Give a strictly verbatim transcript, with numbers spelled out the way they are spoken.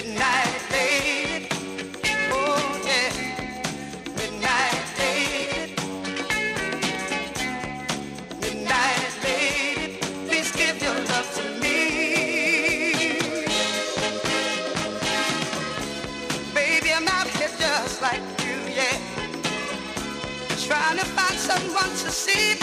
Midnight lady, oh yeah, midnight lady, midnight lady, please give your love to me. Baby, I'm out here just like you, yeah, trying to find someone to see